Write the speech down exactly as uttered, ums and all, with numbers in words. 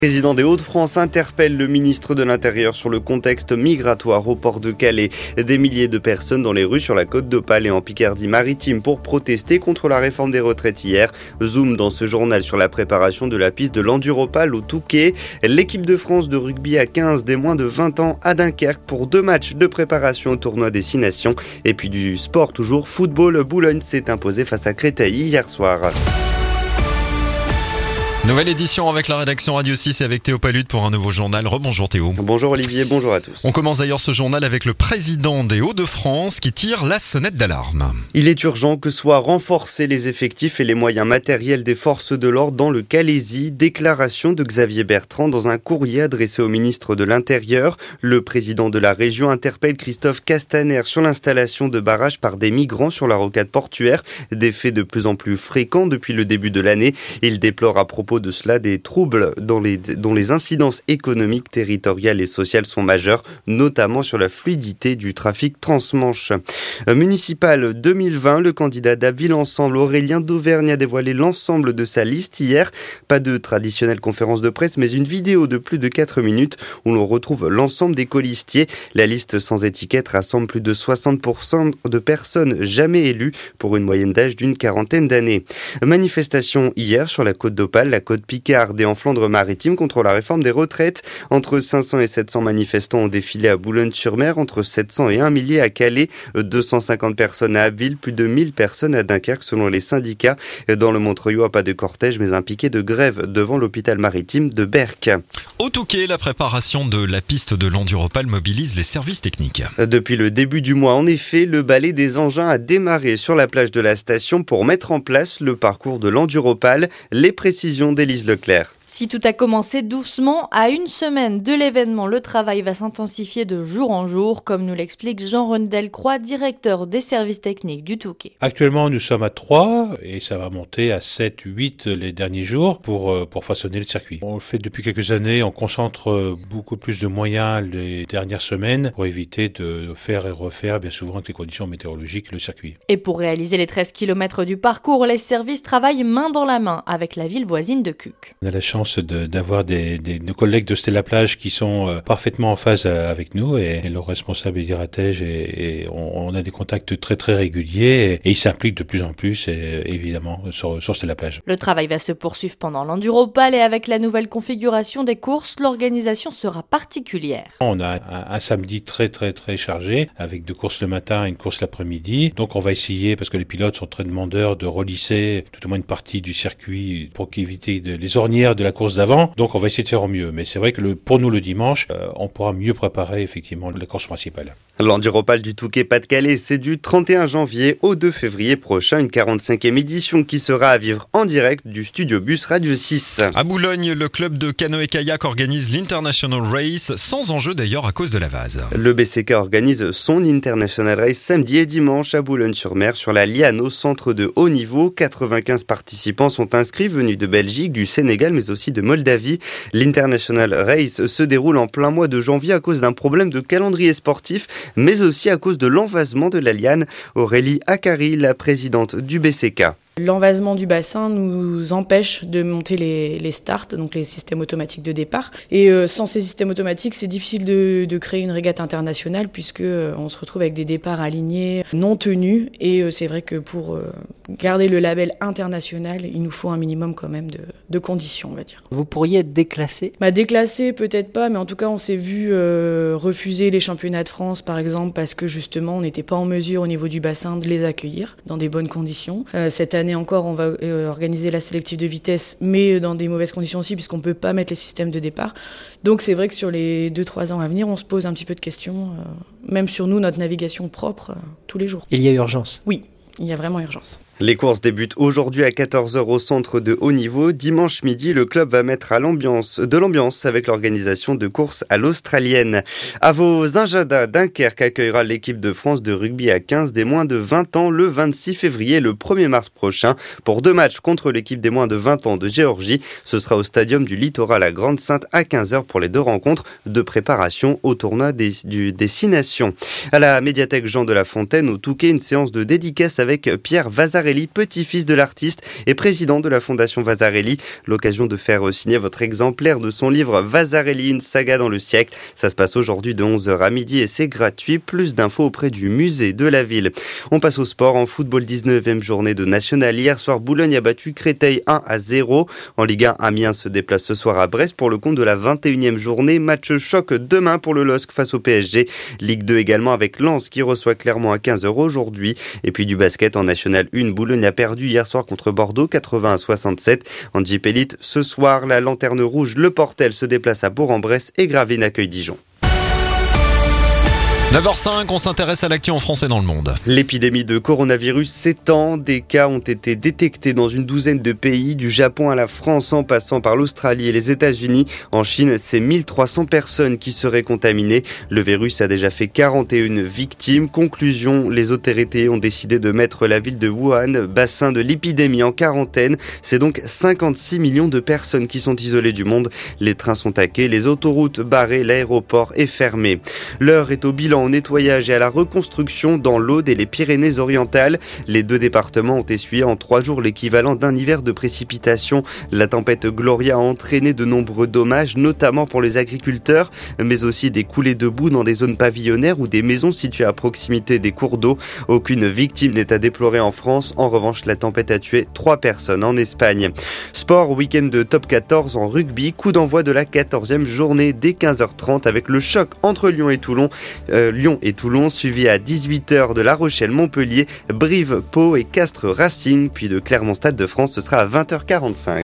Le président des Hauts-de-France interpelle le ministre de l'Intérieur sur le contexte migratoire au port de Calais. Des milliers de personnes dans les rues sur la côte d'Opale et en Picardie-Maritime pour protester contre la réforme des retraites hier. Zoom dans ce journal sur la préparation de la piste de l'Enduropal au Touquet. L'équipe de France de rugby à quinze des moins de vingt ans à Dunkerque pour deux matchs de préparation au tournoi des Six Nations. Et puis du sport toujours, football, Boulogne s'est imposé face à Créteil hier soir. Nouvelle édition avec la rédaction Radio six et avec Théo Palud pour un nouveau journal. Rebonjour Théo. Bonjour Olivier, bonjour à tous. On commence d'ailleurs ce journal avec le président des Hauts-de-France qui tire la sonnette d'alarme. Il est urgent que soient renforcés les effectifs et les moyens matériels des forces de l'ordre dans le Calaisis. Déclaration de Xavier Bertrand dans un courrier adressé au ministre de l'Intérieur. Le président de la région interpelle Christophe Castaner sur l'installation de barrages par des migrants sur la rocade portuaire. Des faits de plus en plus fréquents depuis le début de l'année. Il déplore à propos de cela des troubles dans les, dont les incidences économiques, territoriales et sociales sont majeures, notamment sur la fluidité du trafic transmanche. Municipal deux mille vingt, le candidat d'Abbeville Ensemble, Aurélien Dauvergne, a dévoilé l'ensemble de sa liste hier. Pas de traditionnelle conférence de presse, mais une vidéo de plus de quatre minutes où l'on retrouve l'ensemble des colistiers. La liste sans étiquette rassemble plus de soixante pour cent de personnes jamais élues pour une moyenne d'âge d'une quarantaine d'années. Manifestation hier sur la côte d'Opale, la côte Picarde et en Flandre-Maritime contre la réforme des retraites. Entre cinq cents et sept cents manifestants ont défilé à Boulogne-sur-Mer, entre sept cents et un millier à Calais, deux cent cinquante personnes à Abbeville, plus de mille personnes à Dunkerque selon les syndicats. Dans le Montreuil, pas de cortège mais un piquet de grève devant l'hôpital maritime de Berck. Au Touquet, la préparation de la piste de l'Enduropal mobilise les services techniques. Depuis le début du mois, en effet, le balai des engins a démarré sur la plage de la station pour mettre en place le parcours de l'Enduropal. Les précisions d'Élise Leclerc. Si tout a commencé doucement, à une semaine de l'événement, le travail va s'intensifier de jour en jour, comme nous l'explique Jean-René Delcroix, directeur des services techniques du Touquet. Actuellement, nous sommes à trois et ça va monter à sept, huit les derniers jours pour, pour façonner le circuit. On le fait depuis quelques années, on concentre beaucoup plus de moyens les dernières semaines pour éviter de faire et refaire, bien souvent avec les conditions météorologiques, le circuit. Et pour réaliser les treize kilomètres du parcours, les services travaillent main dans la main avec la ville voisine de Cuques. On a la chance De, d'avoir des, des, nos collègues de Stella Plage qui sont euh, parfaitement en phase euh, avec nous et, et leur responsable est d'Iratège et, et on, on a des contacts très très réguliers et, et ils s'impliquent de plus en plus et, évidemment sur, sur Stella Plage. Le travail va se poursuivre pendant l'Enduropal et avec la nouvelle configuration des courses, l'organisation sera particulière. On a un, un samedi très très très chargé avec deux courses le matin et une course l'après-midi. Donc on va essayer, parce que les pilotes sont très demandeurs, de relisser tout au moins une partie du circuit pour éviter de, les ornières de la course d'avant, donc on va essayer de faire au mieux. Mais c'est vrai que le, pour nous le dimanche, euh, on pourra mieux préparer effectivement la course principale. L'Enduropal du Touquet Pas-de-Calais, c'est du trente et un janvier au deux février prochain, une quarante-cinquième édition qui sera à vivre en direct du Studio Bus Radio six. À Boulogne, le club de canoë-kayak organise l'International Race, sans enjeu d'ailleurs à cause de la vase. Le B C K organise son International Race samedi et dimanche à Boulogne-sur-Mer sur la Liane au centre de haut niveau. quatre-vingt-quinze participants sont inscrits venus de Belgique, du Sénégal mais aussi de Moldavie. L'International Race se déroule en plein mois de janvier à cause d'un problème de calendrier sportif, mais aussi à cause de l'envasement de la Liane. Aurélie Akari, la présidente du B C K. L'envasement du bassin nous empêche de monter les, les starts, donc les systèmes automatiques de départ. Et euh, sans ces systèmes automatiques, c'est difficile de, de créer une régate internationale puisque euh, on se retrouve avec des départs alignés, non tenus. Et euh, c'est vrai que pour euh, garder le label international, il nous faut un minimum quand même de, de conditions, on va dire. Vous pourriez être déclassé ? Bah, déclassé, peut-être pas, mais en tout cas, on s'est vu euh, refuser les championnats de France, par exemple, parce que justement, on n'était pas en mesure au niveau du bassin de les accueillir dans des bonnes conditions. Euh, cette année encore, on va euh, organiser la sélective de vitesse, mais dans des mauvaises conditions aussi, puisqu'on ne peut pas mettre les systèmes de départ. Donc c'est vrai que sur les deux trois ans à venir, on se pose un petit peu de questions, euh, même sur nous, notre navigation propre, euh, tous les jours. Il y a urgence ? Oui, il y a vraiment urgence. Les courses débutent aujourd'hui à quatorze heures au centre de haut niveau. Dimanche midi, le club va mettre à l'ambiance, de l'ambiance avec l'organisation de courses à l'australienne. À vos Injada, Dunkerque accueillera l'équipe de France de rugby à quinze des moins de vingt ans le vingt-six février et le premier mars prochain pour deux matchs contre l'équipe des moins de vingt ans de Géorgie. Ce sera au stadium du Littoral à Grande-Synthe à quinze heures pour les deux rencontres de préparation au tournoi des, du, des Six Nations. À la médiathèque Jean de La Fontaine, au Touquet, une séance de dédicace avec Pierre Vazarelli Vasarely, petit-fils de l'artiste et président de la fondation Vasarely. L'occasion de faire signer votre exemplaire de son livre Vasarely, une saga dans le siècle. Ça se passe aujourd'hui de onze heures à midi et c'est gratuit. Plus d'infos auprès du musée de la ville. On passe au sport. En football, dix-neuvième journée de National. Hier soir, Boulogne a battu Créteil un à zéro. En Ligue un, Amiens se déplace ce soir à Brest pour le compte de la vingt et unième journée. Match choc demain pour le L O S C face au P S G. Ligue deux également avec Lens qui reçoit Clermont à quinze heures aujourd'hui. Et puis du basket en National un. Boulogne a perdu hier soir contre Bordeaux quatre-vingts à soixante-sept. En Jeep Elite, ce soir, la Lanterne Rouge, le Portel se déplace à Bourg-en-Bresse et Gravelines accueille Dijon. neuf heures cinq, on s'intéresse à l'actu en France et dans le monde. L'épidémie de coronavirus s'étend. Des cas ont été détectés dans une douzaine de pays, du Japon à la France en passant par l'Australie et les États-Unis. En Chine, c'est mille trois cents personnes qui seraient contaminées. Le virus a déjà fait quarante et une victimes. Conclusion, les autorités ont décidé de mettre la ville de Wuhan, bassin de l'épidémie, en quarantaine. C'est donc cinquante-six millions de personnes qui sont isolées du monde. Les trains sont taqués, les autoroutes barrées, l'aéroport est fermé. L'heure est au bilan, au nettoyage et à la reconstruction dans l'Aude et les Pyrénées-Orientales. Les deux départements ont essuyé en trois jours l'équivalent d'un hiver de précipitations. La tempête Gloria a entraîné de nombreux dommages, notamment pour les agriculteurs, mais aussi des coulées de boue dans des zones pavillonnaires ou des maisons situées à proximité des cours d'eau. Aucune victime n'est à déplorer en France. En revanche, la tempête a tué trois personnes en Espagne. Sport, week-end de top quatorze en rugby. Coup d'envoi de la quatorzième journée dès quinze heures trente avec le choc entre Lyon et Toulon. Euh, Lyon et Toulon, suivi à dix-huit heures de La Rochelle-Montpellier, Brive, Pau et Castres Racing, puis de Clermont-Stade de France, ce sera à vingt heures quarante-cinq.